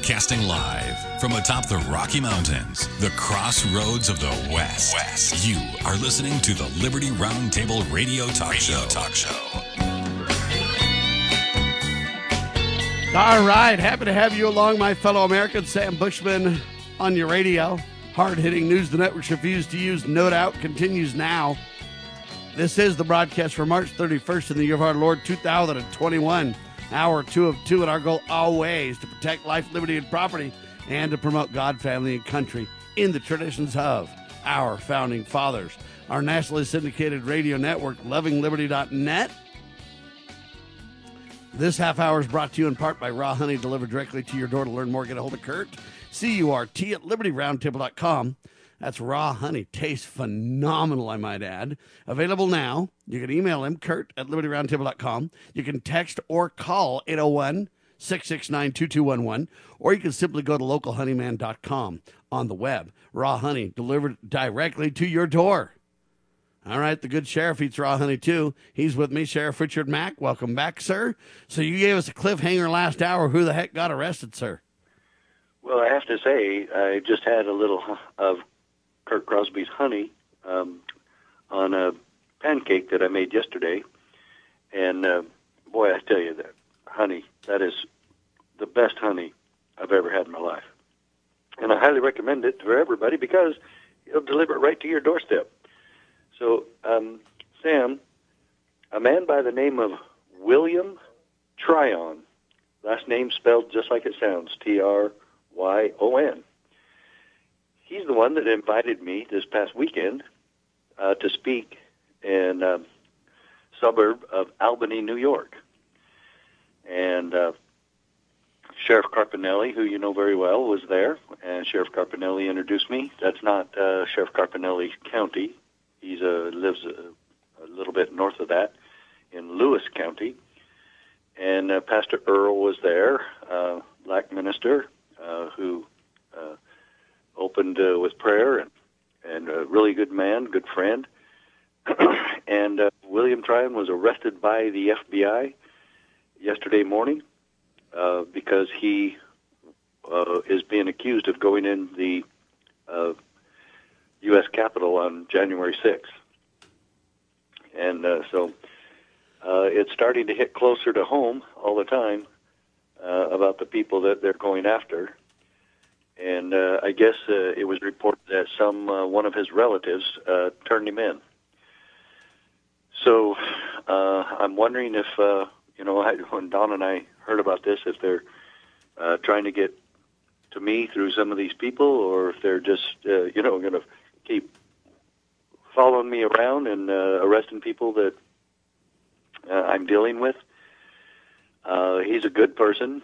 Broadcasting live from atop the Rocky Mountains, the crossroads of the West. You are listening to the Liberty Roundtable Radio Talk Show. All right, happy to have you along, my fellow Americans. Sam Bushman on your radio. Hard-hitting news the networks refuse to use, no doubt, continues now. This is the broadcast for March 31st in the year of our Lord 2021. Hour 2 of 2, and our goal always to protect life, liberty, and property, and to promote God, family, and country in the traditions of our founding fathers. Our nationally syndicated radio network, lovingliberty.net. This half hour is brought to you in part by Raw Honey, delivered directly to your door. To learn more, get a hold of Kurt, C-U-R-T, at libertyroundtable.com. That's Raw Honey. Tastes phenomenal, I might add. Available now. You can email him, Kurt, at libertyroundtable.com. You can text or call 801-669-2211, or you can simply go to localhoneyman.com on the web. Raw Honey, delivered directly to your door. All right, the good sheriff eats raw honey, too. He's with me, Sheriff Richard Mack. Welcome back, sir. So you gave us a cliffhanger last hour. Who the heck got arrested, sir? Well, I have to say, I just had a little of Kurt Crosby's honey on a pancake that I made yesterday. And, boy, I tell you, that honey, that is the best honey I've ever had in my life. And I highly recommend it for everybody because it'll deliver it right to your doorstep. So, Sam, a man by the name of William Tryon, last name spelled just like it sounds, Tryon. He's the one that invited me this past weekend to speak in a suburb of Albany, New York. And Sheriff Carpinelli, who you know very well, was there, and Sheriff Carpinelli introduced me. That's not Sheriff Carpinelli County. He lives a little bit north of that in Lewis County. And Pastor Earl was there, black minister, who opened with prayer, and a really good man, good friend. And William Tryon was arrested by the FBI yesterday morning because he is being accused of going in the U.S. Capitol on January 6th. And so it's starting to hit closer to home all the time about the people that they're going after. And I guess it was reported that one of his relatives turned him in. So I'm wondering if, when Don and I heard about this, if they're trying to get to me through some of these people, or if they're just, going to keep following me around and arresting people that I'm dealing with. He's a good person.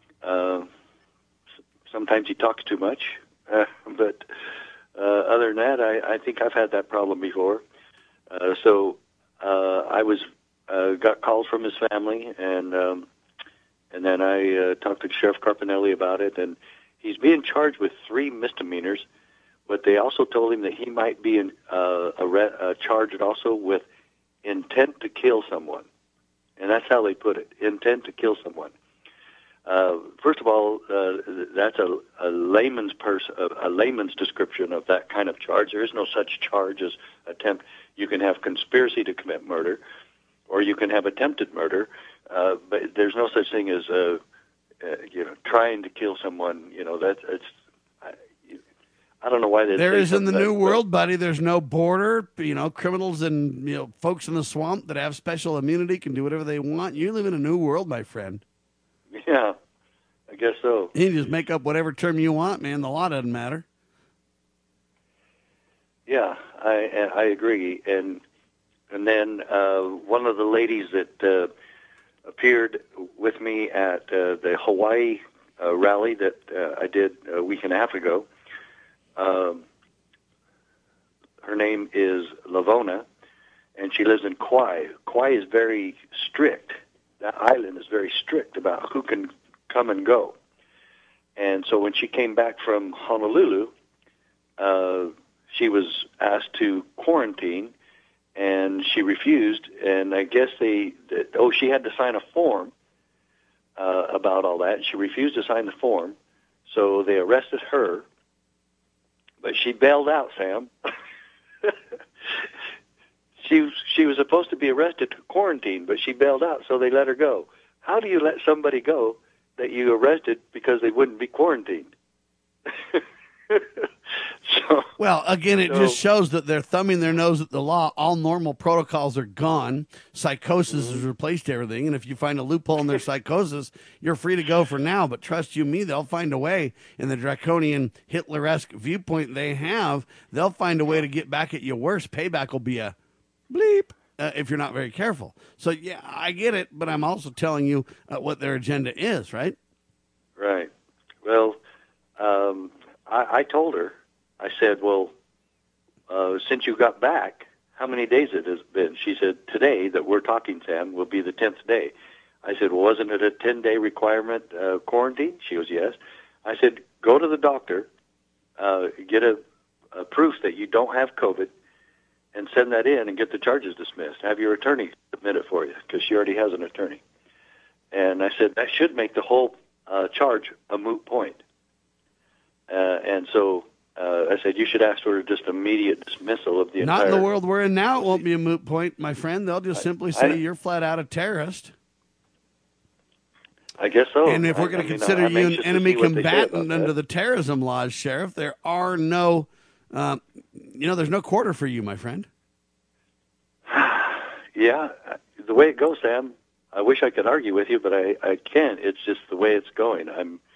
Sometimes he talks too much, but other than that, I think I've had that problem before. So I got calls from his family, and then I talked to Sheriff Carpinelli about it, and he's being charged with 3 misdemeanors, but they also told him that he might be charged also with intent to kill someone, and that's how they put it: intent to kill someone. First of all, that's a layman's description of that kind of charge. There is no such charge as attempt. You can have conspiracy to commit murder, or you can have attempted murder, but there's no such thing as trying to kill someone. I don't know why they. There is in the New World, buddy. There's no border. Criminals and folks in the swamp that have special immunity can do whatever they want. You live in a new world, my friend. Yeah, I guess so. You can just make up whatever term you want, man. The law doesn't matter. Yeah, I agree. And then one of the ladies that appeared with me at the Hawaii rally that I did a week and a half ago, her name is Lavona, and she lives in Kauai. Kauai is very strict. That island is very strict about who can come and go. And so when she came back from Honolulu, she was asked to quarantine, and she refused. And I guess she had to sign a form about all that. She refused to sign the form. So they arrested her, but she bailed out, Sam. She was supposed to be arrested to quarantine, but she bailed out, so they let her go. How do you let somebody go that you arrested because they wouldn't be quarantined? Well, again, it just shows that they're thumbing their nose at the law. All normal protocols are gone. Psychosis has replaced everything, and if you find a loophole in their psychosis, you're free to go for now. But trust you me, they'll find a way. In the draconian Hitler-esque viewpoint they have, they'll find a way to get back at you worse. Payback will be a bleep if you're not very careful. So, yeah, I get it, but I'm also telling you what their agenda is, right? Right. Well, I told her, I said, well, since you got back, how many days it has been? She said, today that we're talking, Sam, will be the 10th day. I said, well, wasn't it a 10-day requirement quarantine? She goes, yes. I said, go to the doctor, get a proof that you don't have COVID, and send that in and get the charges dismissed. Have your attorney submit it for you, because she already has an attorney. And I said, that should make the whole charge a moot point. And so I said, you should ask for just immediate dismissal of the entire... Not in the world we're in now. It won't be a moot point, my friend. They'll just simply say you're flat out a terrorist. I guess so. And if we're going to consider you an enemy combatant under the terrorism laws, Sheriff, there are no, there's no quarter for you, my friend. Yeah, the way it goes, Sam, I wish I could argue with you, but I can't. It's just the way it's going.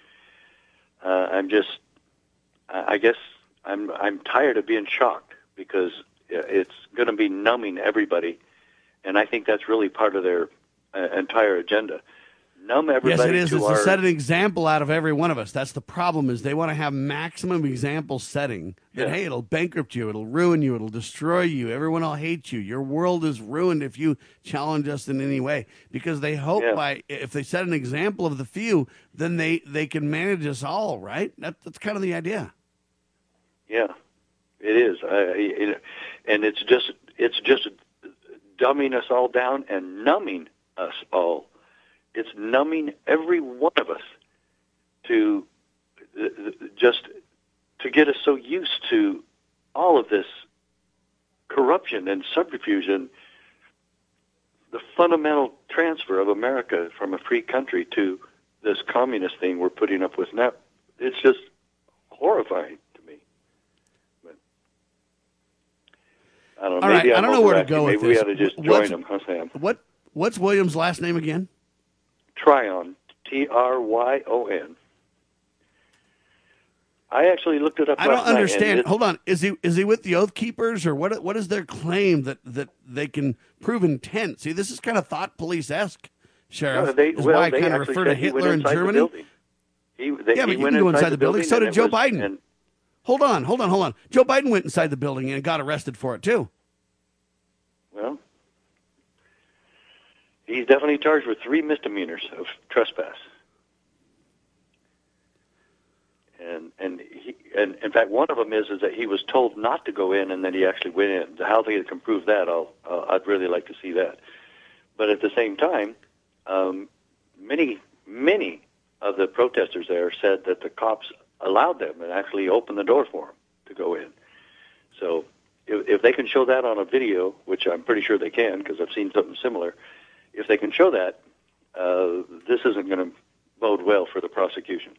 I guess I'm tired of being shocked because it's going to be numbing everybody, and I think that's really part of their entire agenda. Numb everybody. Yes, it is. It's to set an example out of every one of us. That's the problem. Is they want to have maximum example setting. That hey, it'll bankrupt you, it'll ruin you, it'll destroy you. Everyone will hate you. Your world is ruined if you challenge us in any way. Because they hope if they set an example of the few, then they can manage us all. Right? That's kind of the idea. Yeah, it is. And it's just dumbing us all down and numbing us all. It's numbing every one of us to get us so used to all of this corruption and subterfuge and the fundamental transfer of America from a free country to this communist thing we're putting up with now. It's just horrifying to me. But I don't know. All right, I don't know where to go with this. Maybe we ought to just join them, huh, Sam? What's William's last name again? Tryon, Tryon. I actually looked it up. I don't understand. Hold on, is he with the Oath Keepers or what? What is their claim that they can prove intent? See, this is kind of thought police-esque, Sheriff. They kind of refer to Hitler in Germany. But you can go inside the building. So did Joe Biden. Hold on. Joe Biden went inside the building and got arrested for it too. Well, he's definitely charged with 3 misdemeanors of trespass. And in fact, one of them is that he was told not to go in, and then he actually went in. How they can prove that, I'd really like to see that. But at the same time, many of the protesters there said that the cops allowed them and actually opened the door for them to go in. So if they can show that on a video, which I'm pretty sure they can because I've seen something similar, if they can show that, this isn't going to bode well for the prosecution.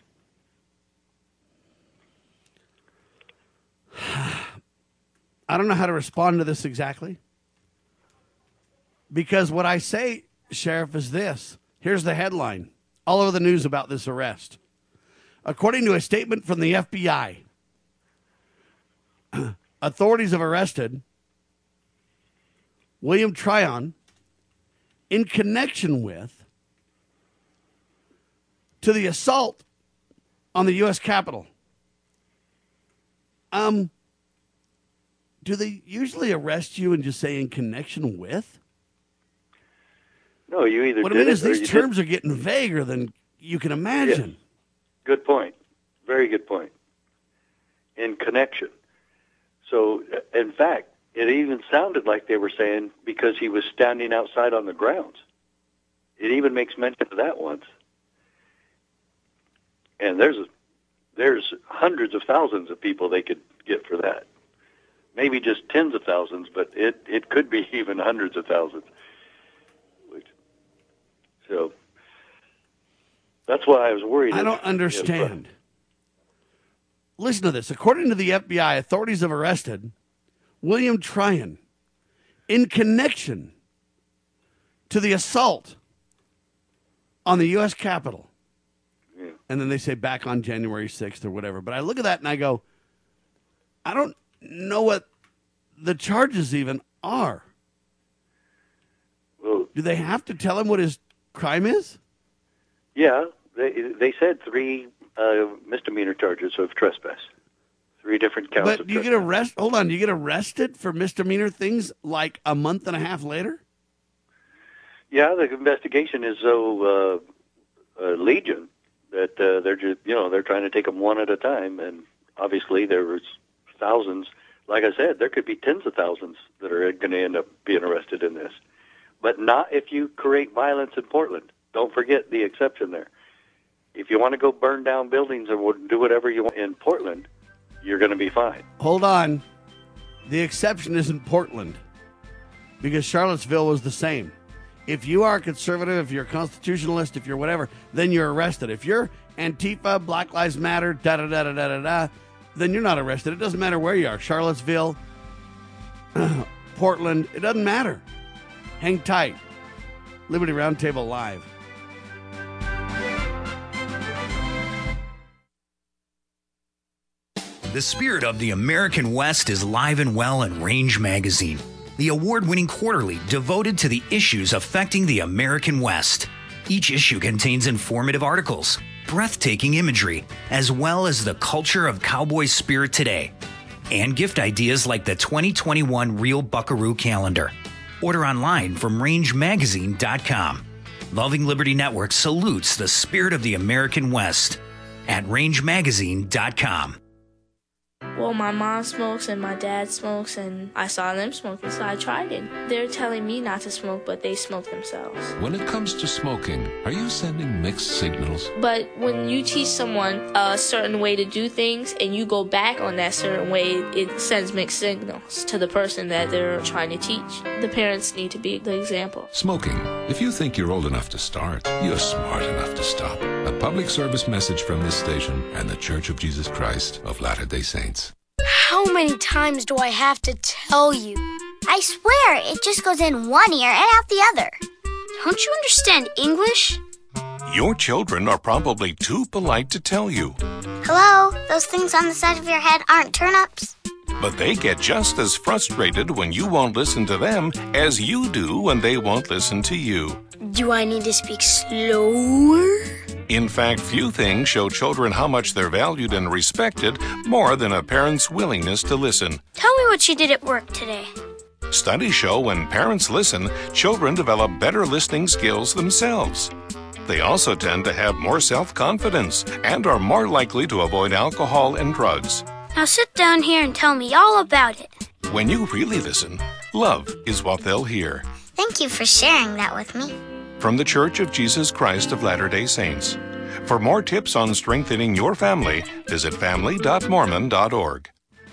I don't know how to respond to this exactly. Because what I say, Sheriff, is this. Here's the headline. All over the news about this arrest. According to a statement from the FBI, authorities have arrested William Tryon in connection with to the assault on the U.S. Capitol. Do they usually arrest you and just say in connection with? No, you either what I mean is these terms are getting vaguer than you can imagine. Yes. Good point. Very good point. In connection. So, in fact, it even sounded like they were saying because he was standing outside on the grounds. It even makes mention of that once. And there's there's hundreds of thousands of people they could get for that. Maybe just tens of thousands, but it could be even hundreds of thousands. So that's why I was worried. I don't understand. Listen to this. According to the FBI, authorities have arrested William Tryon in connection to the assault on the U.S. Capitol. Yeah. And then they say back on January 6th or whatever. But I look at that and I go, I don't know what the charges even are. Well, do they have to tell him what his crime is? Yeah, they said 3 misdemeanor charges of trespass. 3 different counts but of you trespass. get arrested. Hold on, you get arrested for misdemeanor things like a month and a half later? Yeah, the investigation is so legion that they're just they're trying to take them one at a time, and obviously there was thousands. Like I said, there could be tens of thousands that are going to end up being arrested in this, but not if you create violence in Portland. Don't forget the exception there. If you want to go burn down buildings or do whatever you want in Portland, you're going to be fine. Hold on. The exception isn't Portland, because Charlottesville was the same. If you are a conservative, if you're a constitutionalist, if you're whatever, then you're arrested. If you're Antifa, Black Lives Matter, da-da-da-da-da-da, then you're not arrested. It doesn't matter where you are. Charlottesville, Portland, it doesn't matter. Hang tight. Liberty Roundtable Live. The spirit of the American West is live and well in Range Magazine, the award-winning quarterly devoted to the issues affecting the American West. Each issue contains informative articles, breathtaking imagery, as well as the culture of cowboy spirit today, and gift ideas like the 2021 Real Buckaroo calendar. Order online from rangemagazine.com. Loving Liberty Network salutes the spirit of the American West at rangemagazine.com. Well, my mom smokes and my dad smokes, and I saw them smoking, so I tried it. They're telling me not to smoke, but they smoke themselves. When it comes to smoking, are you sending mixed signals? But when you teach someone a certain way to do things and you go back on that certain way, it sends mixed signals to the person that they're trying to teach. The parents need to be the example. Smoking. If you think you're old enough to start, you're smart enough to stop. A public service message from this station and the Church of Jesus Christ of Latter-day Saints. How many times do I have to tell you? I swear, it just goes in one ear and out the other. Don't you understand English? Your children are probably too polite to tell you. Hello? Those things on the side of your head aren't turnips? But they get just as frustrated when you won't listen to them as you do when they won't listen to you. Do I need to speak slower? In fact, few things show children how much they're valued and respected more than a parent's willingness to listen. Tell me what you did at work today. Studies show when parents listen, children develop better listening skills themselves. They also tend to have more self-confidence and are more likely to avoid alcohol and drugs. Now sit down here and tell me all about it. When you really listen, love is what they'll hear. Thank you for sharing that with me. From the Church of Jesus Christ of Latter-day Saints. For more tips on strengthening your family, visit family.mormon.org.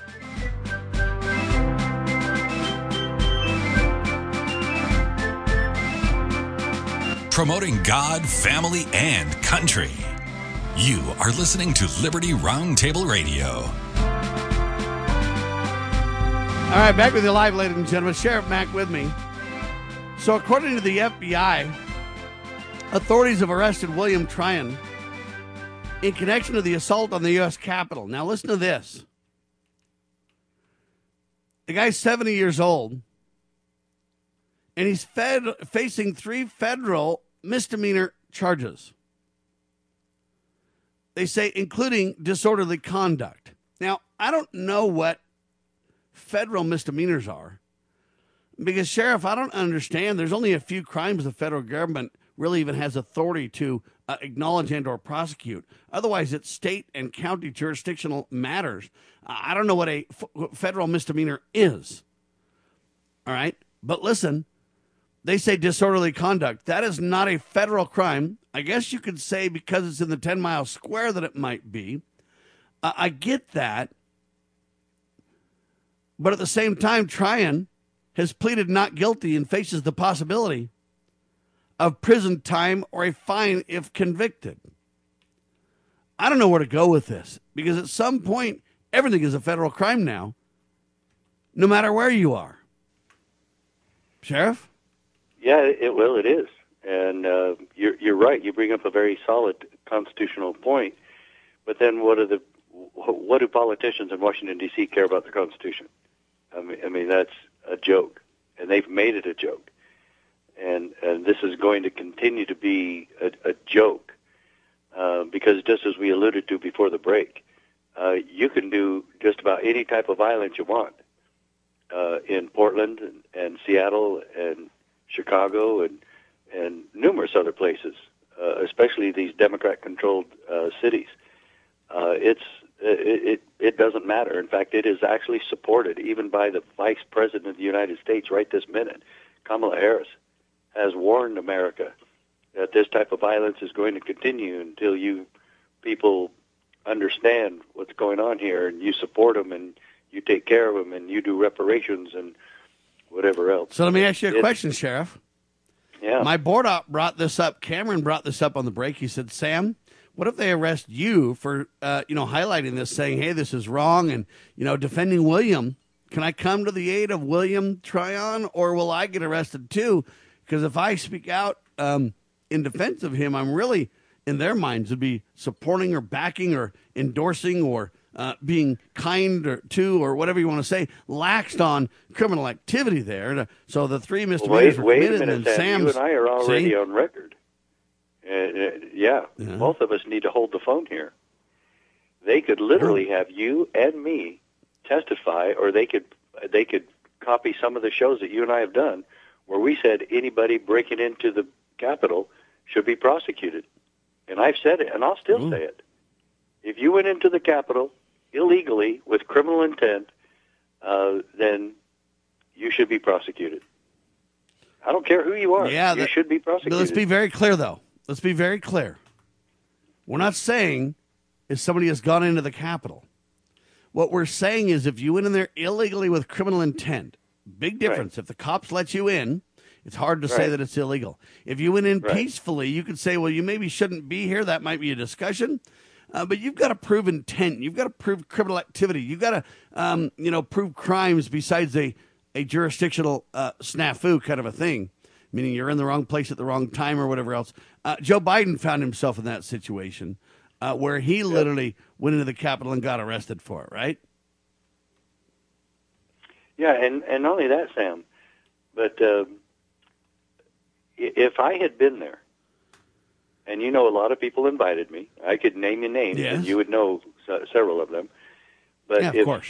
Promoting God, family, and country. You are listening to Liberty Roundtable Radio. All right, back with you live, ladies and gentlemen. Sheriff Mack with me. So according to the FBI, authorities have arrested William Tryon in connection to the assault on the U.S. Capitol. Now listen to this. The guy's 70 years old, and he's facing 3 federal misdemeanor charges. They say including disorderly conduct. Now, I don't know what federal misdemeanors are, because, Sheriff, I don't understand. There's only a few crimes the federal government really even has authority to acknowledge and or prosecute. Otherwise, it's state and county jurisdictional matters. I don't know what a federal misdemeanor is. All right? But listen, they say disorderly conduct. That is not a federal crime. I guess you could say because it's in the 10-mile square that it might be. I get that. But at the same time, Tryon has pleaded not guilty and faces the possibility of prison time or a fine if convicted. I don't know where to go with this, because at some point, everything is a federal crime now, no matter where you are. Sheriff? Yeah, it is. And you're right. You bring up a very solid constitutional point. But then what do politicians in Washington, D.C. care about the Constitution? I mean, that's a joke, and they've made it a joke. And this is going to continue to be a joke because just as we alluded to before the break, you can do just about any type of violence you want in Portland and Seattle and Chicago and numerous other places, especially these Democrat-controlled cities. It doesn't matter. In fact, it is actually supported even by the Vice President of the United States right this minute. Kamala Harris has warned America that this type of violence is going to continue until you people understand what's going on here and you support them and you take care of them and you do reparations and whatever else. So let me ask you a question, Sheriff. Yeah. My board op brought this up. Cameron brought this up on the break. He said, Sam, what if they arrest you for, highlighting this, saying, hey, this is wrong, and, defending William? Can I come to the aid of William Tryon, or will I get arrested too? Because if I speak out in defense of him, I'm really, in their minds, would be supporting or backing or endorsing or being kind to, or whatever you want to say, laxed on criminal activity there. So the three misdemeanors were committed. Wait a minute, Sam. You and I are already on record. Both of us need to hold the phone here. They could literally have you and me testify, or they could copy some of the shows that you and I have done where we said anybody breaking into the Capitol should be prosecuted. And I've said it, and I'll still say it. If you went into the Capitol illegally with criminal intent, then you should be prosecuted. I don't care who you are. You should be prosecuted. Let's be very clear, though. Let's be very clear. We're not saying if somebody has gone into the Capitol. What we're saying is if you went in there illegally with criminal intent, big difference. Right. If the cops let you in, it's hard to say that it's illegal. If you went in peacefully, you could say, well, you maybe shouldn't be here. That might be a discussion. But you've got to prove intent. You've got to prove criminal activity. You've got to, prove crimes besides a jurisdictional snafu kind of a thing, meaning you're in the wrong place at the wrong time or whatever else. Joe Biden found himself in that situation where he literally went into the Capitol and got arrested for it, right? Yeah, and not only that, Sam, but if I had been there, and a lot of people invited me, I could name you names, and you would know several of them. But of course.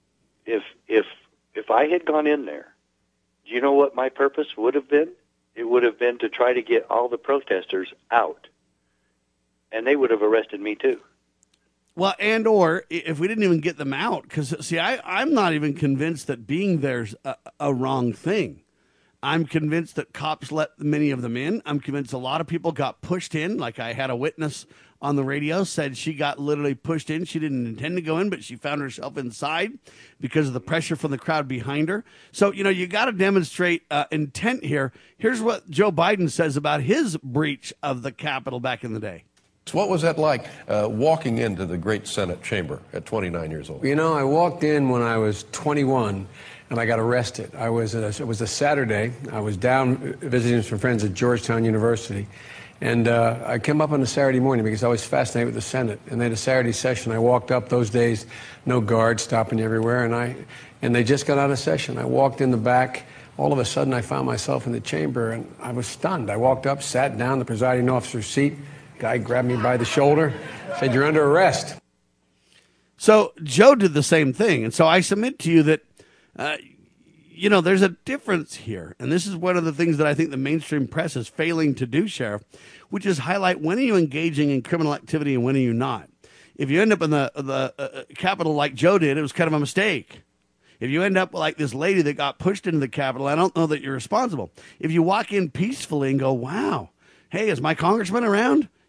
If I had gone in there, do you know what my purpose would have been? It would have been to try to get all the protesters out, and they would have arrested me too. Well, or if we didn't even get them out, because, see, I'm not even convinced that being there's a wrong thing. I'm convinced that cops let many of them in. I'm convinced a lot of people got pushed in. Like I had a witness on the radio said she got literally pushed in. She didn't intend to go in, but she found herself inside because of the pressure from the crowd behind her. So, you got to demonstrate intent here. Here's what Joe Biden says about his breach of the Capitol back in the day. What was that like, walking into the great Senate chamber at 29 years old? I walked in when I was 21, and I got arrested. It was a Saturday. I was down visiting some friends at Georgetown University, and I came up on a Saturday morning because I was fascinated with the Senate. And they had a Saturday session. I walked up those days, no guards stopping everywhere, and they just got out of session. I walked in the back. All of a sudden, I found myself in the chamber, and I was stunned. I walked up, sat down, the presiding officer's seat. Guy grabbed me by the shoulder, said, "You're under arrest." So Joe did the same thing. And so I submit to you that, there's a difference here. And this is one of the things that I think the mainstream press is failing to do, Sheriff, which is highlight when are you engaging in criminal activity and when are you not. If you end up in the Capitol like Joe did, it was kind of a mistake. If you end up like this lady that got pushed into the Capitol, I don't know that you're responsible. If you walk in peacefully and go, wow, hey, is my congressman around?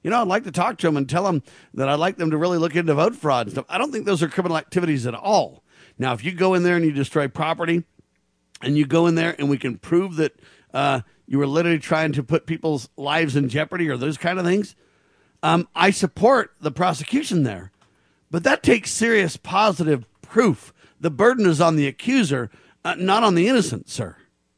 I'd like to talk to them and tell them that I'd like them to really look into vote fraud and stuff. I don't think those are criminal activities at all. Now, if you go in there and you destroy property and you go in there and we can prove that you were literally trying to put people's lives in jeopardy or those kind of things, I support the prosecution there. But that takes serious positive proof. The burden is on the accuser, not on the innocent, sir.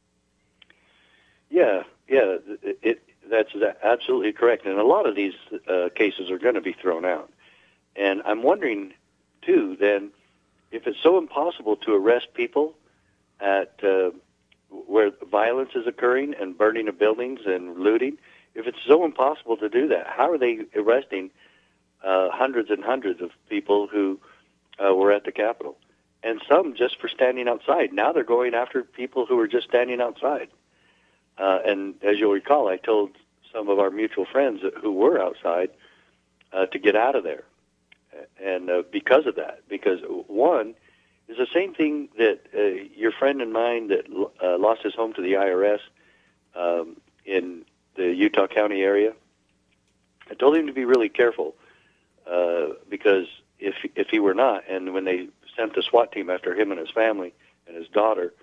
Yeah, that's absolutely correct. And a lot of these cases are going to be thrown out. And I'm wondering, too, then, if it's so impossible to arrest people at where violence is occurring and burning of buildings and looting, if it's so impossible to do that, how are they arresting hundreds and hundreds of people who were at the Capitol? And some just for standing outside. Now they're going after people who are just standing outside. And as you'll recall, I told some of our mutual friends who were outside to get out of there. And because of that, because one is the same thing that your friend and mine that lost his home to the IRS in the Utah County area, I told him to be really careful because if he were not, and when they sent the SWAT team after him and his family and his daughter,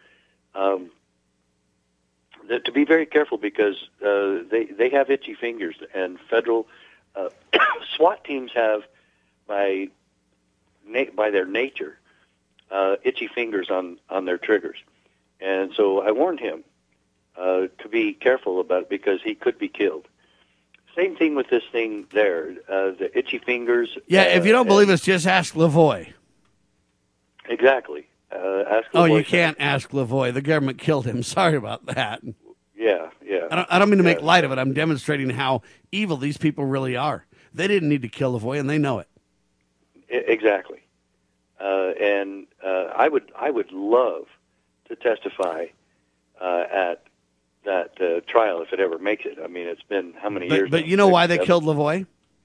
to be very careful because they have itchy fingers, and federal SWAT teams have, by their nature, itchy fingers on their triggers. And so I warned him to be careful about it because he could be killed. Same thing with this thing there, the itchy fingers. Yeah, if you don't believe us, just ask Lavoie. Exactly. Ask Lavoie. Oh, you can't ask Lavoie. The government killed him. Sorry about that. Yeah. I don't mean to make light of it. I'm demonstrating how evil these people really are. They didn't need to kill Lavoie, and they know it. Exactly. And I would love to testify at that trial if it ever makes it. I mean, it's been how many years? But you know why they killed Lavoie?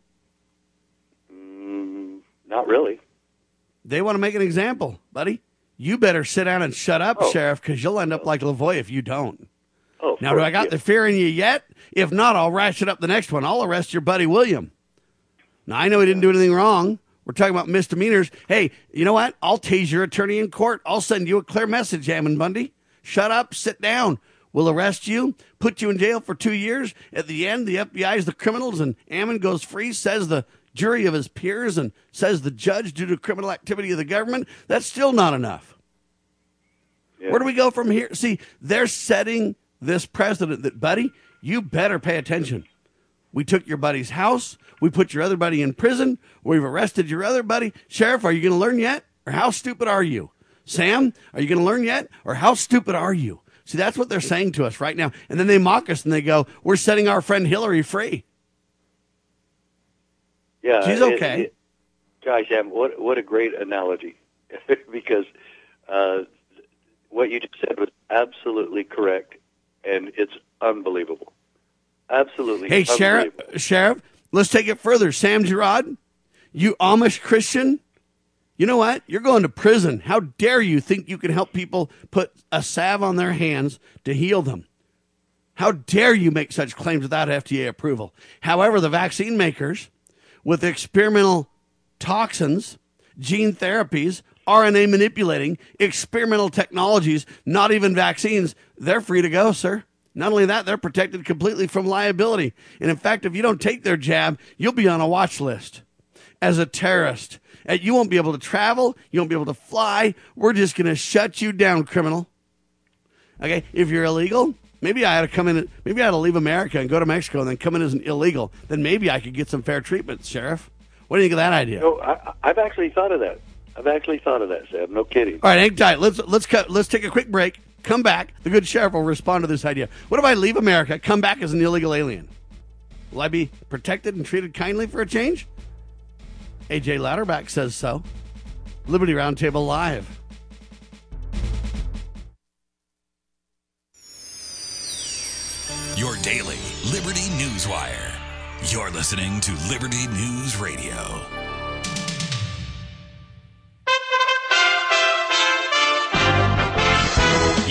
Not really. They want to make an example, buddy. You better sit down and shut up, Sheriff, because you'll end up like Lavoie if you don't. Now, do I got the fear in you yet? If not, I'll ratchet up the next one. I'll arrest your buddy William. Now, I know he didn't do anything wrong. We're talking about misdemeanors. Hey, you know what? I'll tase your attorney in court. I'll send you a clear message, Ammon Bundy. Shut up, sit down. We'll arrest you, put you in jail for 2 years. At the end, the FBI is the criminals, and Ammon goes free, says the jury of his peers, and says the judge due to criminal activity of the government. That's still not enough. Yeah. Where do we go from here? See, they're setting this precedent that, buddy, you better pay attention. We took your buddy's house. We put your other buddy in prison. We've arrested your other buddy. Sheriff, are you going to learn yet? Or how stupid are you? Sam, are you going to learn yet? Or how stupid are you? See, that's what they're saying to us right now. And then they mock us and they go, we're setting our friend Hillary free. Yeah. She's okay. Gosh, Sam, what a great analogy. Because what you just said was absolutely correct, and it's unbelievable. Absolutely. Hey, Sheriff, let's take it further. Sam Girard, you Amish Christian, you know what? You're going to prison. How dare you think you can help people put a salve on their hands to heal them? How dare you make such claims without FDA approval? However, the vaccine makers, with experimental toxins, gene therapies, RNA manipulating, experimental technologies, not even vaccines, they're free to go, sir. Not only that, they're protected completely from liability. And in fact, if you don't take their jab, you'll be on a watch list as a terrorist. You won't be able to travel. You won't be able to fly. We're just going to shut you down, criminal. Okay, if you're illegal, maybe I had to come in. Maybe I had to leave America and go to Mexico and then come in as an illegal. Then maybe I could get some fair treatment, Sheriff. What do you think of that idea? No, I've actually thought of that. Sam. No kidding. All right, hang tight. Let's take a quick break. Come back. The good sheriff will respond to this idea. What if I leave America, come back as an illegal alien? Will I be protected and treated kindly for a change? AJ Louderback says so. Liberty Roundtable Live. Your daily Liberty News Wire. You're listening to Liberty News Radio.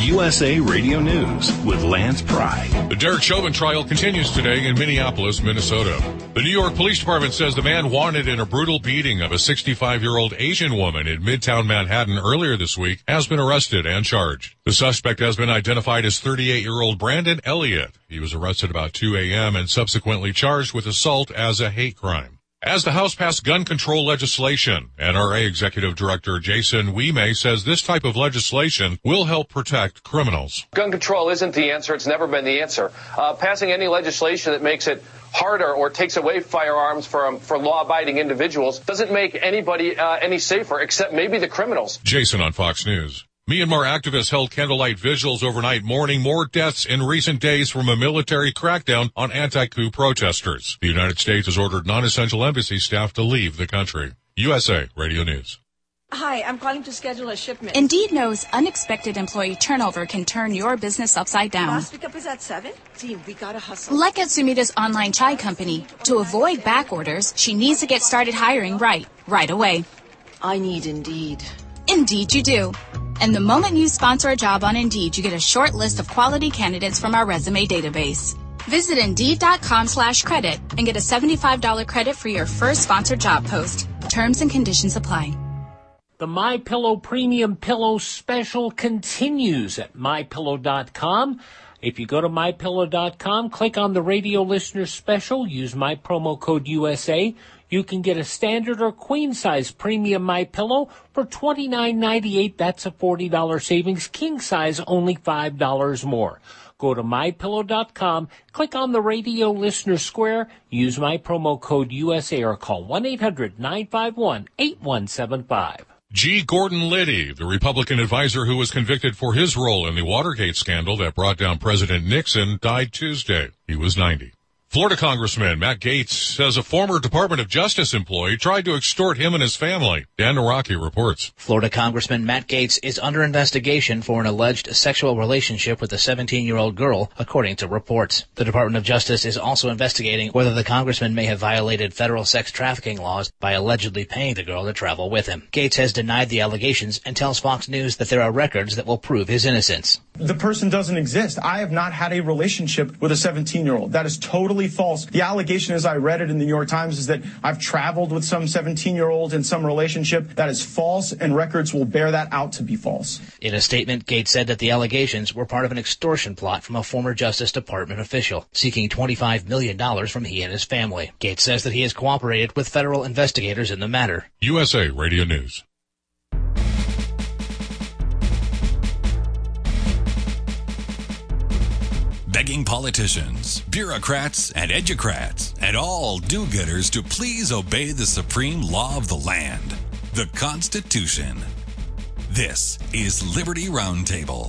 USA Radio News with Lance Pry. The Derek Chauvin trial continues today in Minneapolis, Minnesota. The New York Police Department says the man wanted in a brutal beating of a 65-year-old Asian woman in Midtown Manhattan earlier this week has been arrested and charged. The suspect has been identified as 38-year-old Brandon Elliott. He was arrested about 2 a.m. and subsequently charged with assault as a hate crime. As the House passed gun control legislation, NRA Executive Director Jason Wieme says this type of legislation will help protect criminals. Gun control isn't the answer. It's never been the answer. Passing any legislation that makes it harder or takes away firearms for law-abiding individuals doesn't make anybody any safer, except maybe the criminals. Jason on Fox News. Myanmar activists held candlelight vigils overnight, mourning more deaths in recent days from a military crackdown on anti-coup protesters. The United States has ordered non-essential embassy staff to leave the country. USA Radio News. Hi, I'm calling to schedule a shipment. Indeed knows unexpected employee turnover can turn your business upside down. Last pickup is at 7. Team, we gotta hustle. Like at Sumita's online chai company, to avoid back orders, she needs to get started hiring right away. I need Indeed. Indeed you do. And the moment you sponsor a job on Indeed, you get a short list of quality candidates from our resume database. Visit Indeed.com/credit and get a $75 credit for your first sponsored job post. Terms and conditions apply. The MyPillow Premium Pillow Special continues at MyPillow.com. If you go to MyPillow.com, click on the radio listener special, use my promo code USA. You can get a standard or queen-size premium MyPillow for $29.98. That's a $40 savings. King size, only $5 more. Go to MyPillow.com, click on the radio listener square, use my promo code USA or call 1-800-951-8175. G. Gordon Liddy, the Republican advisor who was convicted for his role in the Watergate scandal that brought down President Nixon, died Tuesday. He was 90. Florida Congressman Matt Gaetz says a former Department of Justice employee tried to extort him and his family. Dan Naraki reports. Florida Congressman Matt Gaetz is under investigation for an alleged sexual relationship with a 17-year-old girl, according to reports. The Department of Justice is also investigating whether the congressman may have violated federal sex trafficking laws by allegedly paying the girl to travel with him. Gaetz has denied the allegations and tells Fox News that there are records that will prove his innocence. The person doesn't exist. I have not had a relationship with a 17-year-old. That is totally false. The allegation, as I read it in the New York Times, is that I've traveled with some 17-year-old in some relationship. That is false, and records will bear that out to be false. In a statement, Gaetz said that the allegations were part of an extortion plot from a former Justice Department official, seeking $25 million from he and his family. Gaetz says that he has cooperated with federal investigators in the matter. USA Radio News. Begging politicians, bureaucrats, and educrats, and all do-gooders to please obey the supreme law of the land, the Constitution. This is Liberty Roundtable.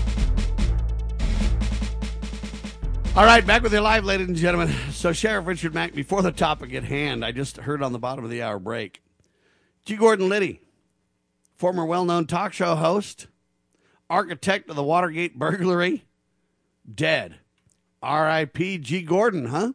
All right, back with you live, ladies and gentlemen. So, Sheriff Richard Mack, before the topic at hand, I just heard on the bottom of the hour break, G. Gordon Liddy, former well-known talk show host, architect of the Watergate burglary, dead. R.I.P. G. Gordon, huh?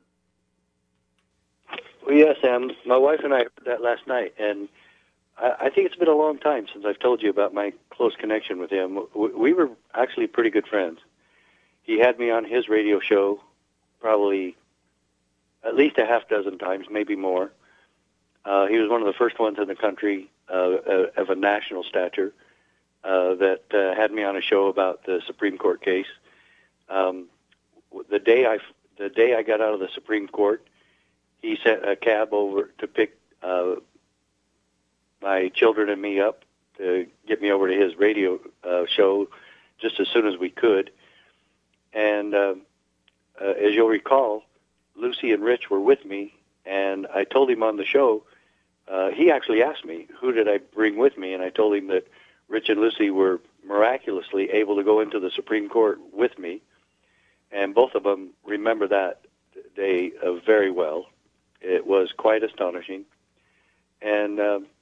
Well, yes, Sam. My wife and I heard that last night, and I think it's been a long time since I've told you about my close connection with him. We were actually pretty good friends. He had me on his radio show probably at least a half dozen times, maybe more. He was one of the first ones in the country of a national stature that had me on a show about the Supreme Court case. The day I got out of the Supreme Court, he sent a cab over to pick my children and me up to get me over to his radio show just as soon as we could. And as you'll recall, Lucy and Rich were with me, and I told him on the show, he actually asked me, who did I bring with me? And I told him that Rich and Lucy were miraculously able to go into the Supreme Court with me. And both of them remember that day very well. It was quite astonishing. And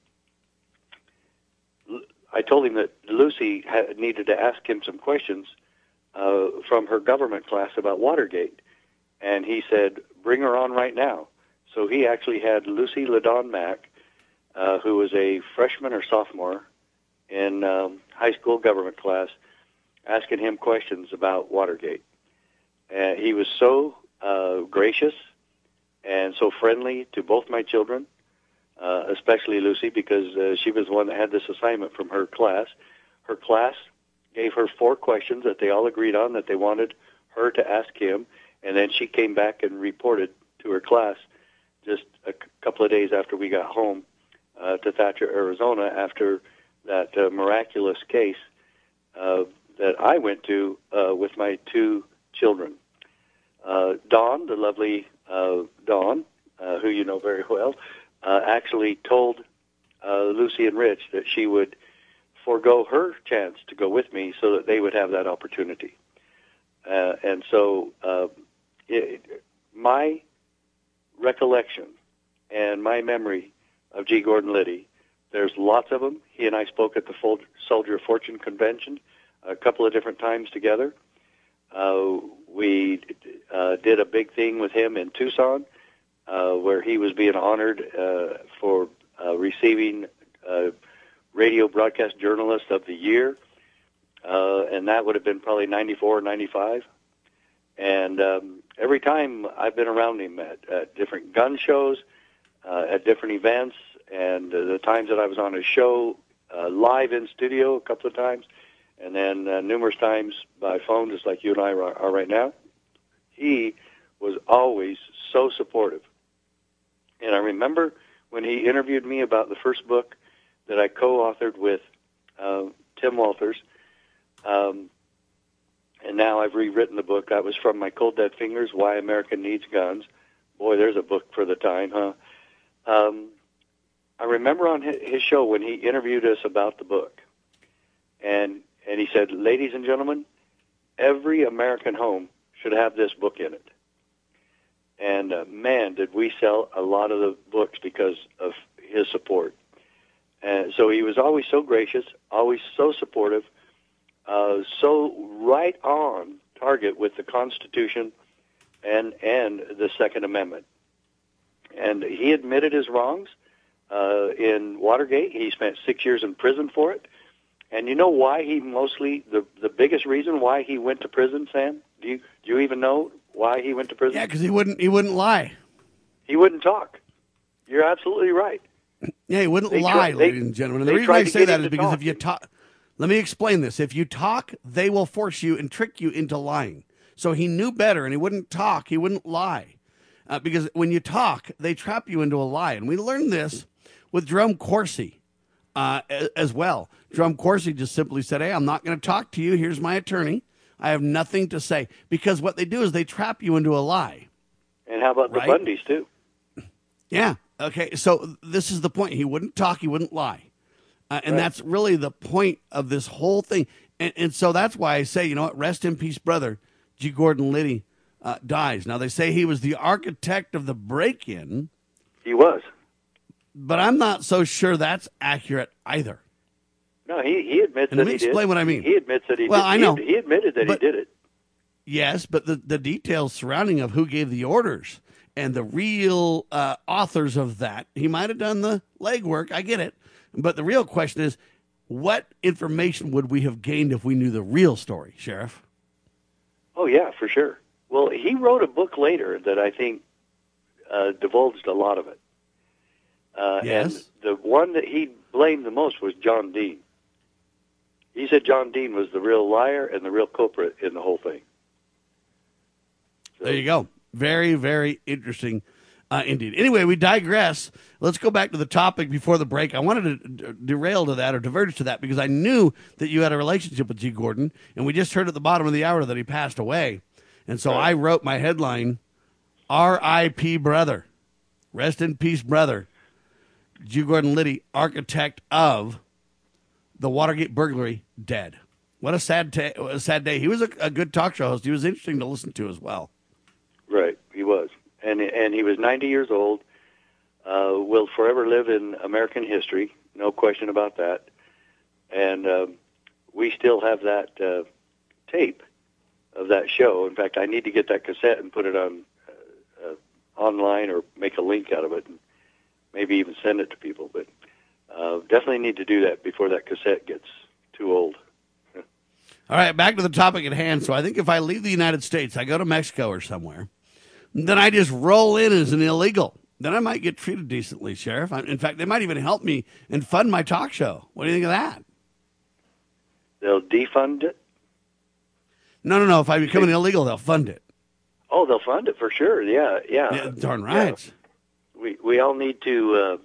I told him that Lucy needed to ask him some questions from her government class about Watergate. And he said, bring her on right now. So he actually had Lucy LaDawn Mack, who was a freshman or sophomore in high school government class, asking him questions about Watergate. And he was so gracious and so friendly to both my children, especially Lucy, because she was the one that had this assignment from her class. Her class gave her 4 questions that they all agreed on that they wanted her to ask him, and then she came back and reported to her class just a couple of days after we got home to Thatcher, Arizona, after that miraculous case that I went to with my 2 children. Dawn, the lovely Dawn, who you know very well, actually told Lucy and Rich that she would forego her chance to go with me so that they would have that opportunity. And so my recollection and my memory of G. Gordon Liddy, there's lots of them. He and I spoke at the Soldier of Fortune convention a couple of different times together. We did a big thing with him in Tucson where he was being honored for receiving Radio Broadcast Journalist of the Year, and that would have been probably 94 or 95. And every time I've been around him at different gun shows, at different events, and the times that I was on his show live in studio a couple of times, and then numerous times by phone, just like you and I are right now, he was always so supportive. And I remember when he interviewed me about the first book that I co-authored with Tim Walters, and now I've rewritten the book. That was From My Cold Dead Fingers, Why America Needs Guns. Boy, there's a book for the time, huh? I remember on his show when he interviewed us about the book, and he said, ladies and gentlemen, every American home should have this book in it. And man, did we sell a lot of the books because of his support. And so he was always so gracious, always so supportive, so right on target with the Constitution and the Second Amendment. And he admitted his wrongs in Watergate. He spent 6 years in prison for it. And you know why he mostly, the biggest reason why he went to prison, Sam? Do you even know why he went to prison? Yeah, because he wouldn't lie. He wouldn't talk. You're absolutely right. Yeah, he wouldn't lie, ladies and gentlemen. And the reason I say that is because if you talk, let me explain this. If you talk, they will force you and trick you into lying. So he knew better, and he wouldn't talk. He wouldn't lie. Because when you talk, they trap you into a lie. And we learned this with Jerome Corsi as well. Jerome Corsi just simply said, hey, I'm not going to talk to you. Here's my attorney. I have nothing to say. Because what they do is they trap you into a lie. And how about the Bundys, too? Yeah. Okay. So this is the point. He wouldn't talk. He wouldn't lie. And that's really the point of this whole thing. And so that's why I say, you know what? Rest in peace, brother. G. Gordon Liddy dies. Now, they say he was the architect of the break-in. He was. But I'm not so sure that's accurate either. No, he admits that he did. Let me explain what I mean. He admits that he did. Well, I know. He admitted that he did it. Yes, but the details surrounding of who gave the orders and the real authors of that, he might have done the legwork. I get it. But the real question is, what information would we have gained if we knew the real story, Sheriff? Oh, yeah, for sure. Well, he wrote a book later that I think divulged a lot of it. Yes. And the one that he blamed the most was John Dean. He said John Dean was the real liar and the real culprit in the whole thing. So, there you go. Very, very interesting indeed. Anyway, we digress. Let's go back to the topic before the break. I wanted to derail to that or diverge to that because I knew that you had a relationship with G. Gordon, and we just heard at the bottom of the hour that he passed away. And so I wrote my headline, R.I.P. Brother. Rest in peace, brother. G. Gordon Liddy, architect of the Watergate burglary, dead. What a sad day. He was a good talk show host. He was interesting to listen to as well. Right, he was. And he was 90 years old, will forever live in American history, no question about that. And we still have that tape of that show. In fact, I need to get that cassette and put it on online or make a link out of it and maybe even send it to people. But definitely need to do that before that cassette gets too old. All right, back to the topic at hand. So I think if I leave the United States, I go to Mexico or somewhere, then I just roll in as an illegal. Then I might get treated decently, Sheriff. In fact, they might even help me and fund my talk show. What do you think of that? They'll defund it? No. If I become an illegal, they'll fund it. Oh, they'll fund it for sure. Yeah. Darn right. Yeah. We all need to,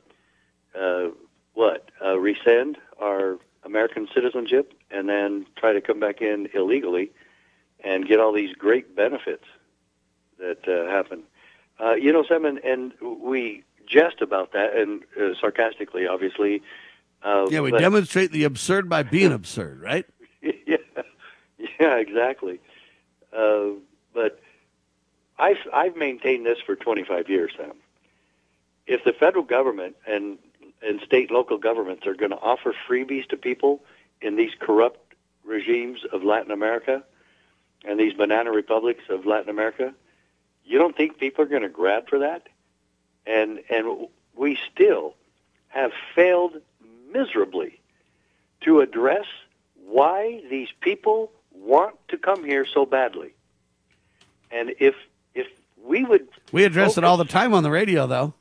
rescind our American citizenship and then try to come back in illegally and get all these great benefits that happen. Sam, and we jest about that, and sarcastically, obviously. We demonstrate the absurd by being absurd, right? Yeah, exactly. But I've maintained this for 25 years, Sam. If the federal government and state and local governments are going to offer freebies to people in these corrupt regimes of Latin America and these banana republics of Latin America, you don't think people are going to grab for that? And we still have failed miserably to address why these people want to come here so badly. And if we would... We address it all the time on the radio, though.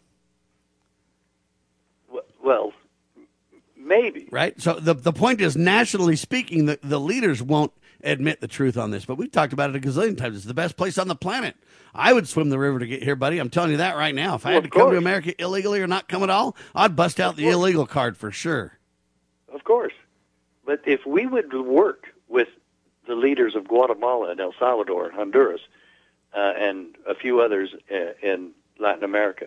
Well, maybe. Right? So the point is, nationally speaking, the leaders won't admit the truth on this, but we've talked about it a gazillion times. It's the best place on the planet. I would swim the river to get here, buddy. I'm telling you that right now. If I had to come to America illegally or not come at all, I'd bust out the illegal card for sure. Of course. But if we would work with the leaders of Guatemala and El Salvador and Honduras and a few others in Latin America,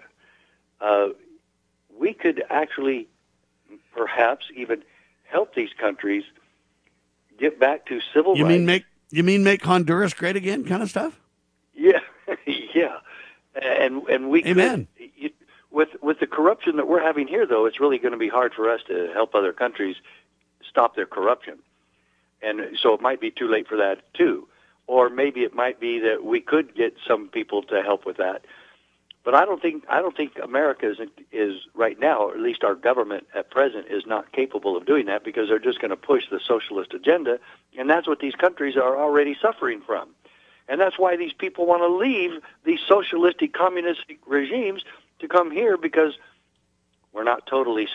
we could actually perhaps even help these countries get back to civil rights. You mean make Honduras great again kind of stuff? Yeah, yeah. And we Amen. could, with the corruption that we're having here, though, it's really going to be hard for us to help other countries stop their corruption. And so it might be too late for that, too. Or maybe it might be that we could get some people to help with that. But I don't think America is right now, or at least our government at present, is not capable of doing that, because they're just going to push the socialist agenda, and that's what these countries are already suffering from. And that's why these people want to leave these socialistic, communistic regimes to come here, because we're not totally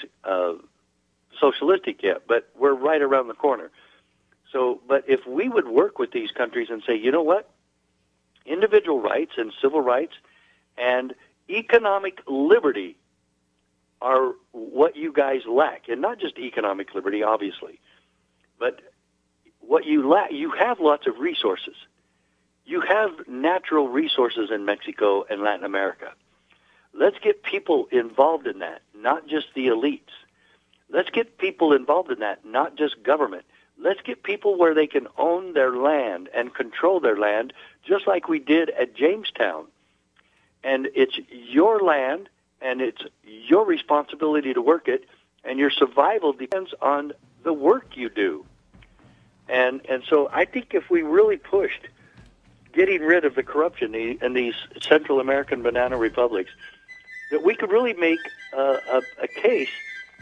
socialistic yet, but we're right around the corner. So, but if we would work with these countries and say, you know what, individual rights and civil rights and economic liberty are what you guys lack. And not just economic liberty, obviously, but what you lack, you have lots of resources. You have natural resources in Mexico and Latin America. Let's get people involved in that, not just the elites. Let's get people involved in that, not just government. Let's get people where they can own their land and control their land, just like we did at Jamestown. And it's your land, and it's your responsibility to work it, and your survival depends on the work you do. And so I think if we really pushed getting rid of the corruption in these Central American banana republics, that we could really make a case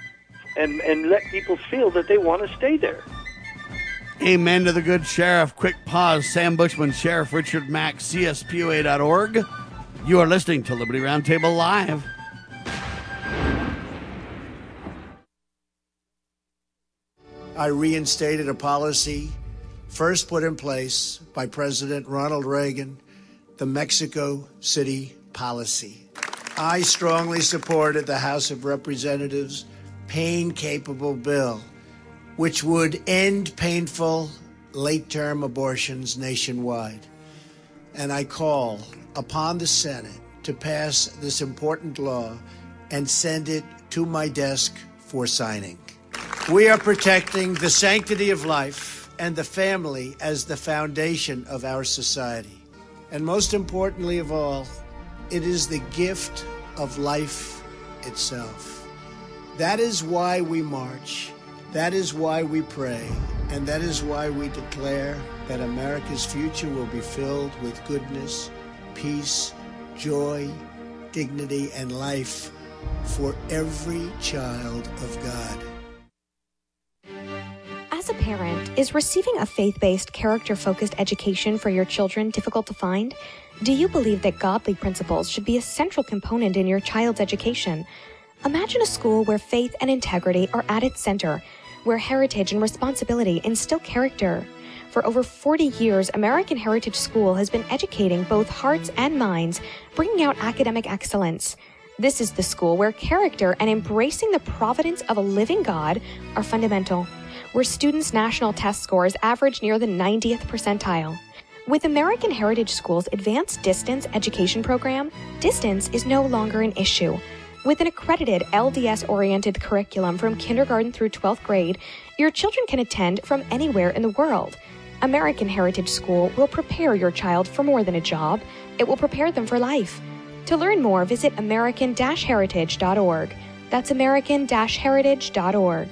and let people feel that they want to stay there. Amen to the good sheriff. Quick pause. Sam Bushman, Sheriff Richard Mack, CSPOA.org. You are listening to Liberty Roundtable Live. I reinstated a policy first put in place by President Ronald Reagan, the Mexico City policy. I strongly supported the House of Representatives' pain-capable bill, which would end painful late-term abortions nationwide. And I call upon the Senate to pass this important law and send it to my desk for signing. We are protecting the sanctity of life and the family as the foundation of our society. And most importantly of all, it is the gift of life itself. That is why we march. That is why we pray. And that is why we declare that America's future will be filled with goodness, peace, joy, dignity, and life for every child of God. As As a parent, is receiving a faith-based, character-focused education for your children difficult to find? Do you believe that godly principles should be a central component in your child's education? Imagine a school where faith and integrity are at its center, where heritage and responsibility instill character. For over 40 years, American Heritage School has been educating both hearts and minds, bringing out academic excellence. This is the school where character and embracing the providence of a living God are fundamental, where students' national test scores average near the 90th percentile. With American Heritage School's advanced distance education program, distance is no longer an issue. With an accredited LDS-oriented curriculum from kindergarten through 12th grade, your children can attend from anywhere in the world. American Heritage School will prepare your child for more than a job. It will prepare them for life. To learn more, visit american-heritage.org. That's american-heritage.org.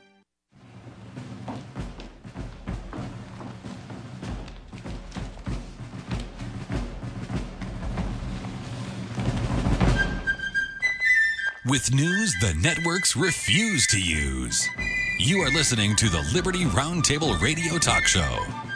With news the networks refuse to use. You are listening to the Liberty Roundtable Radio Talk Show.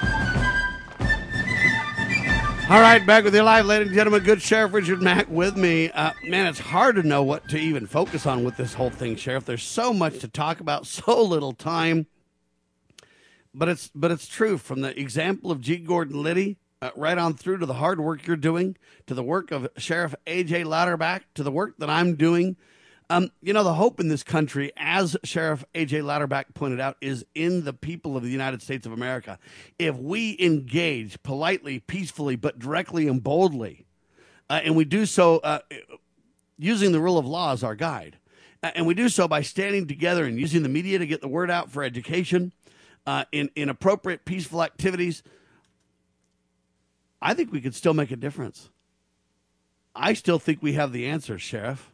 All right, back with you live, ladies and gentlemen. Good Sheriff Richard Mack with me. Man, it's hard to know what to even focus on with this whole thing, Sheriff. There's so much to talk about, so little time. But it's true. From the example of G. Gordon Liddy, right on through to the hard work you're doing, to the work of Sheriff A.J. Louderback, to the work that I'm doing. The hope in this country, as Sheriff A.J. Louderback pointed out, is in the people of the United States of America. If we engage politely, peacefully, but directly and boldly, and we do so using the rule of law as our guide, and we do so by standing together and using the media to get the word out for education, in appropriate, peaceful activities, I think we could still make a difference. I still think we have the answers, Sheriff.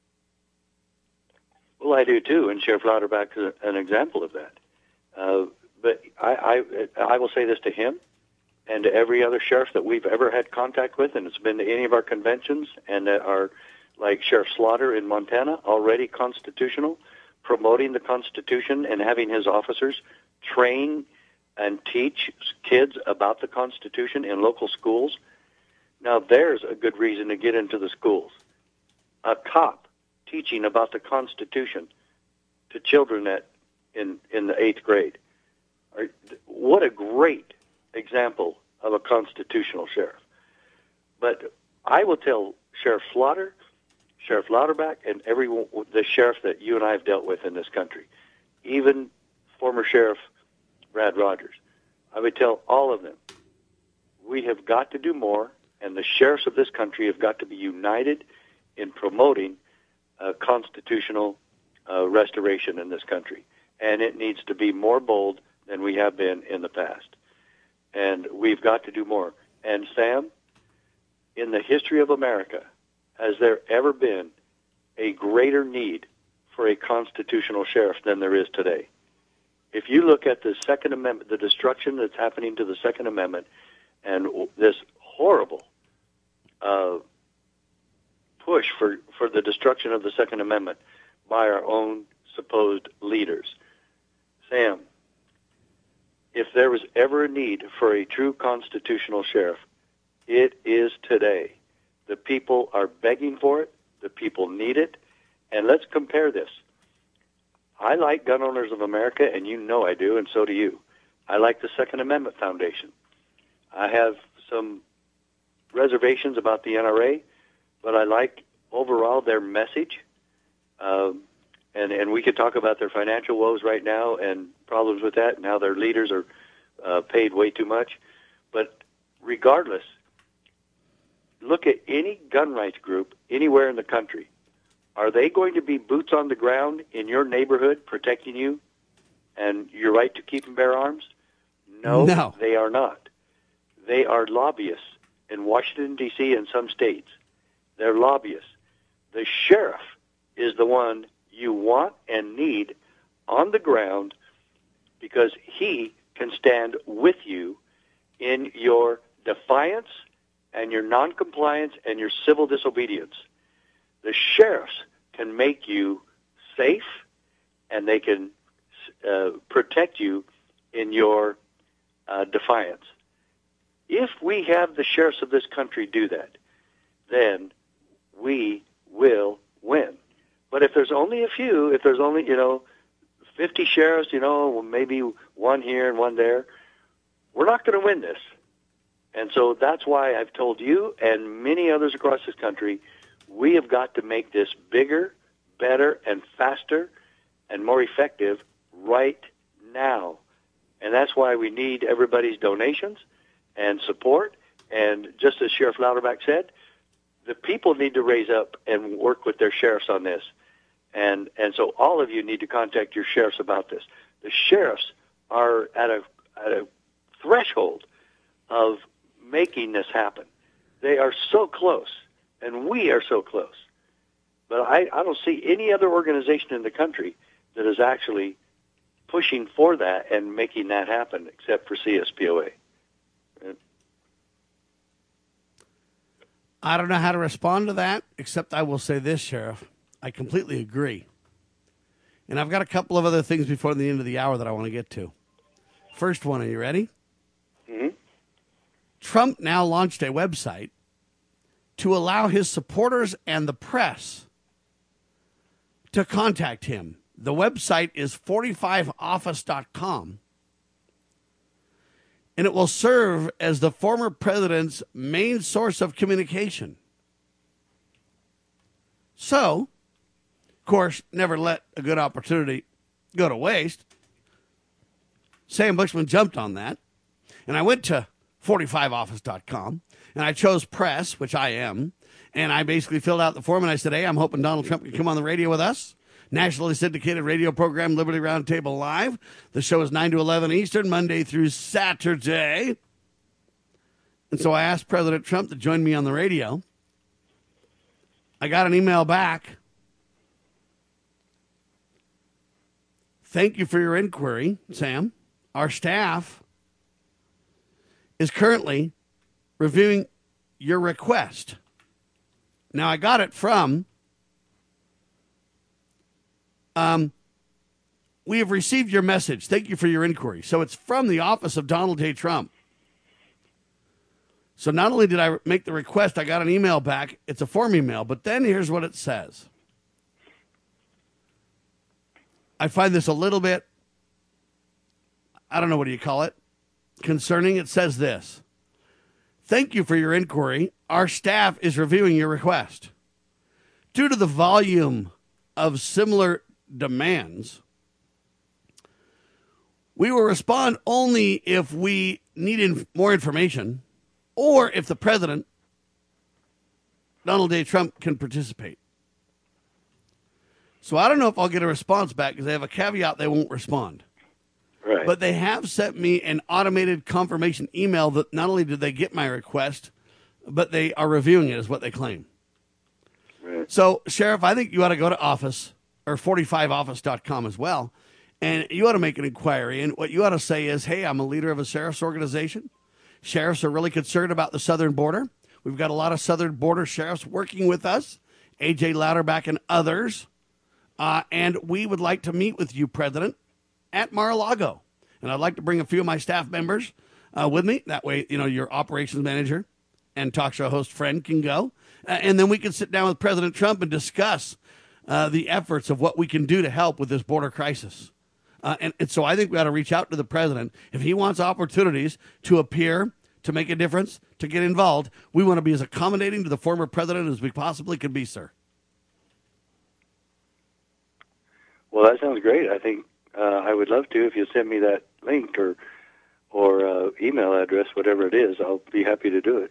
Well, I do too, and Sheriff Louderback is an example of that. But I will say this to him and to every other sheriff that we've ever had contact with, and it's been to any of our conventions, and that are like Sheriff Slaughter in Montana, already constitutional, promoting the Constitution and having his officers train and teach kids about the Constitution in local schools. Now, there's a good reason to get into the schools. A cop teaching about the Constitution to children in the 8th grade. What a great example of a constitutional sheriff. But I will tell Sheriff Slaughter, Sheriff Louderback, and the sheriff that you and I have dealt with in this country, even former Sheriff Brad Rogers, I would tell all of them, we have got to do more, and the sheriffs of this country have got to be united in promoting constitutional restoration in this country. And it needs to be more bold than we have been in the past. And we've got to do more. And Sam, in the history of America, has there ever been a greater need for a constitutional sheriff than there is today? If you look at the Second Amendment, the destruction that's happening to the Second Amendment, and this horrible push for the destruction of the Second Amendment by our own supposed leaders. Sam, if there was ever a need for a true constitutional sheriff, it is today. The people are begging for it. The people need it. And let's compare this. I like Gun Owners of America, and you know I do, and so do you. I like the Second Amendment Foundation. I have some reservations about the NRA, but I like overall their message, and we could talk about their financial woes right now and problems with that, and how their leaders are paid way too much. But regardless, look at any gun rights group anywhere in the country. Are they going to be boots on the ground in your neighborhood protecting you and your right to keep and bear arms? No, they are not. They are lobbyists in Washington, D.C. and some states. They're lobbyists. The sheriff is the one you want and need on the ground because he can stand with you in your defiance and your noncompliance and your civil disobedience. The sheriffs can make you safe, and they can protect you in your defiance. If we have the sheriffs of this country do that, then we will win. But if there's only a few, if there's only, 50 sheriffs, maybe one here and one there, we're not going to win this. And so that's why I've told you and many others across this country, we have got to make this bigger, better, and faster and more effective right now. And that's why we need everybody's donations and support. And just as Sheriff Louderback said, the people need to raise up and work with their sheriffs on this. And so all of you need to contact your sheriffs about this. The sheriffs are at a threshold of making this happen. They are so close, and we are so close. But I don't see any other organization in the country that is actually pushing for that and making that happen except for CSPOA. I don't know how to respond to that, except I will say this, Sheriff. I completely agree. And I've got a couple of other things before the end of the hour that I want to get to. First one, are you ready? Mm-hmm. Trump now launched a website to allow his supporters and the press to contact him. The website is 45office.com, and it will serve as the former president's main source of communication. So, of course, never let a good opportunity go to waste. Sam Bushman jumped on that, and I went to 45office.com, and I chose press, which I am, and I basically filled out the form, and I said, hey, I'm hoping Donald Trump can come on the radio with us. Nationally syndicated radio program, Liberty Roundtable Live. The show is 9 to 11 Eastern, Monday through Saturday. And so I asked President Trump to join me on the radio. I got an email back. Thank you for your inquiry, Sam. Our staff is currently reviewing your request. Now, I got it from... we have received your message. Thank you for your inquiry. So it's from the office of Donald J. Trump. So not only did I make the request, I got an email back. It's a form email, but then here's what it says. I find this a little bit, I don't know, what do you call it? Concerning. It says this. Thank you for your inquiry. Our staff is reviewing your request. Due to the volume of similar demands, we will respond only if we need more information or if the president, Donald J. Trump, can participate. So I don't know if I'll get a response back because they have a caveat they won't respond. Right. But they have sent me an automated confirmation email that not only did they get my request, but they are reviewing it, is what they claim. Right. So, Sheriff, I think you ought to go to office or 45office.com as well, and you ought to make an inquiry. And what you ought to say is, hey, I'm a leader of a sheriff's organization. Sheriffs are really concerned about the southern border. We've got a lot of southern border sheriffs working with us, A.J. Louderback and others, and we would like to meet with you, President, at Mar-a-Lago. And I'd like to bring a few of my staff members with me. That way, your operations manager and talk show host friend can go. And then we can sit down with President Trump and discuss the efforts of what we can do to help with this border crisis. And so I think we ought to reach out to the president. If he wants opportunities to appear, to make a difference, to get involved, we want to be as accommodating to the former president as we possibly can be, sir. Well, that sounds great. I think I would love to. If you send me that link or email address, whatever it is, I'll be happy to do it.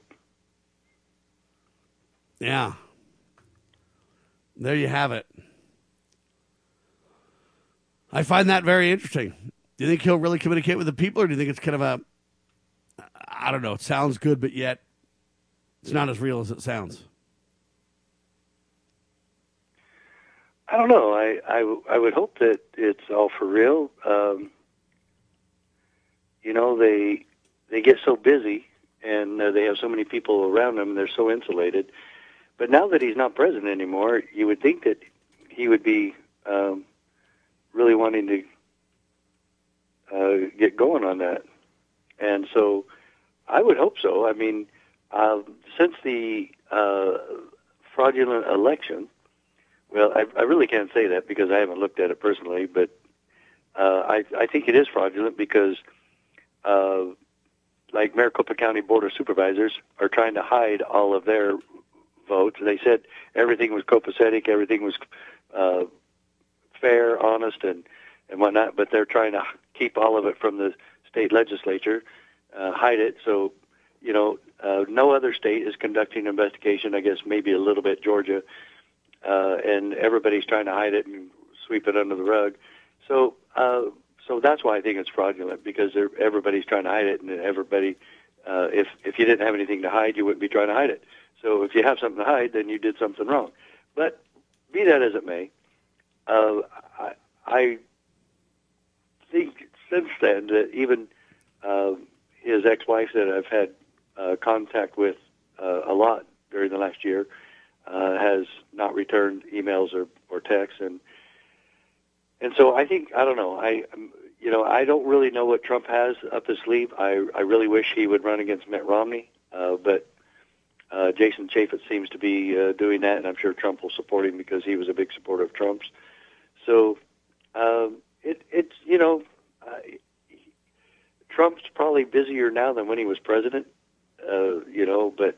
Yeah. There you have it. I find that very interesting. Do you think he'll really communicate with the people, or do you think it's kind of I don't know, it sounds good, but yet it's not as real as it sounds? I don't know. I would hope that it's all for real. They get so busy, and they have so many people around them, and they're so insulated. But now that he's not president anymore, you would think that he would be really wanting to get going on that. And so I would hope so. I mean, since the fraudulent election, well, I really can't say that because I haven't looked at it personally, but I think it is fraudulent because, like Maricopa County Board of Supervisors are trying to hide all of their votes. They said everything was copacetic, everything was fair, honest, and whatnot, but they're trying to keep all of it from the state legislature, hide it. So, no other state is conducting an investigation. I guess maybe a little bit Georgia, and everybody's trying to hide it and sweep it under the rug. So that's why I think it's fraudulent, because everybody's trying to hide it, and everybody, if you didn't have anything to hide, you wouldn't be trying to hide it. So if you have something to hide, then you did something wrong. But be that as it may, I think since then that even his ex-wife that I've had contact with a lot during the last year has not returned emails or texts, and so I think, I don't know, I don't really know what Trump has up his sleeve. I really wish he would run against Mitt Romney, but Jason Chaffetz seems to be doing that, and I'm sure Trump will support him because he was a big supporter of Trump's. So it's Trump's probably busier now than when he was president, but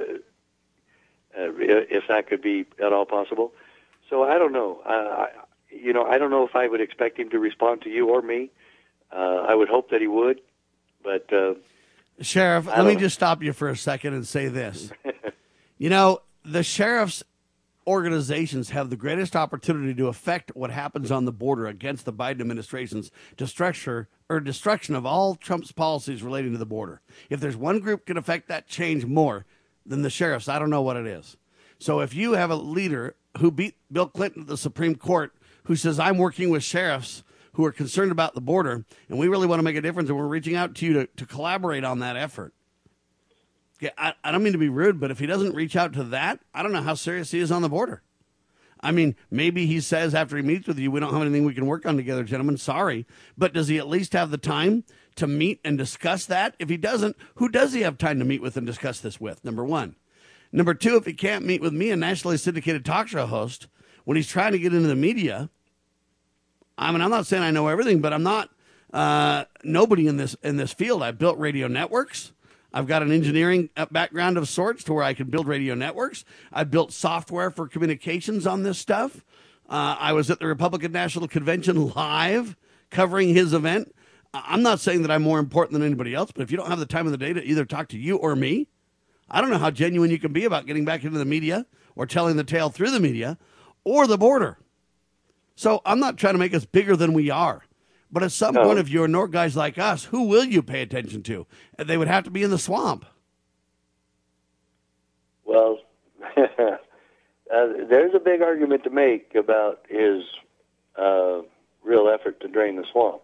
if that could be at all possible. So I don't know. I don't know if I would expect him to respond to you or me. I would hope that he would, but Sheriff, let me just stop you for a second and say this. The sheriff's organizations have the greatest opportunity to affect what happens on the border against the Biden administration's destruction of all Trump's policies relating to the border. If there's one group can affect that change more than the sheriffs, I don't know what it is. So if you have a leader who beat Bill Clinton at the Supreme Court, who says, I'm working with sheriffs who are concerned about the border, and we really want to make a difference, and we're reaching out to you to collaborate on that effort. Yeah, I don't mean to be rude, but if he doesn't reach out to that, I don't know how serious he is on the border. I mean, maybe he says after he meets with you, we don't have anything we can work on together, gentlemen. Sorry. But does he at least have the time to meet and discuss that? If he doesn't, who does he have time to meet with and discuss this with? Number one. Number two, if he can't meet with me, a nationally syndicated talk show host, when he's trying to get into the media, I mean, I'm not saying I know everything, but I'm not nobody in this field. I've built radio networks. I've got an engineering background of sorts to where I can build radio networks. I've built software for communications on this stuff. I was at the Republican National Convention live covering his event. I'm not saying that I'm more important than anybody else, but if you don't have the time of the day to either talk to you or me, I don't know how genuine you can be about getting back into the media or telling the tale through the media or the border. So I'm not trying to make us bigger than we are. But at some point, if you ignore guys like us, who will you pay attention to? They would have to be in the swamp. Well, there's a big argument to make about his real effort to drain the swamp,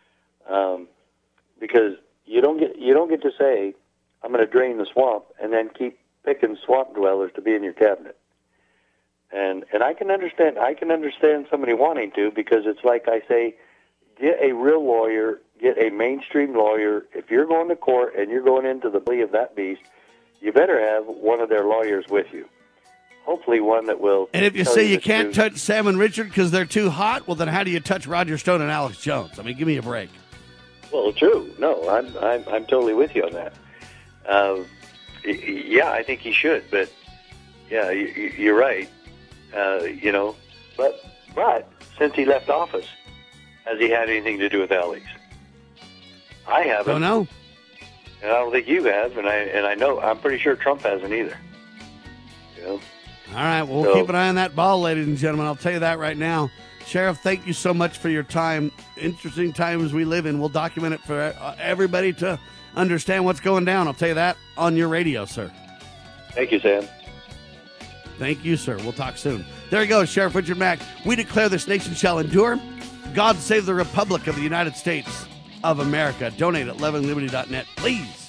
because you don't get to say, I'm going to drain the swamp and then keep picking swamp dwellers to be in your cabinet. And I can understand somebody wanting to, because it's like I say, get a real lawyer, get a mainstream lawyer. If you're going to court and you're going into the plea of that beast, you better have one of their lawyers with you. Hopefully one that will. And if you say you can't touch Sam and Richard because they're too hot, well, then how do you touch Roger Stone and Alex Jones? I mean, give me a break. Well, true. No, I'm totally with you on that. Yeah, I think he should, but yeah, you're right. But since he left office, has he had anything to do with Alex? I haven't. Don't know. And I don't think you have, and I know, I'm pretty sure Trump hasn't either. All right, well, we'll keep an eye on that ball, ladies and gentlemen. I'll tell you that right now. Sheriff, thank you so much for your time. Interesting times we live in. We'll document it for everybody to understand what's going down. I'll tell you that on your radio, sir. Thank you, Sam. Thank you, sir. We'll talk soon. There you go, Sheriff Richard Mack. We declare this nation shall endure. God save the Republic of the United States of America. Donate at lovingliberty.net, please.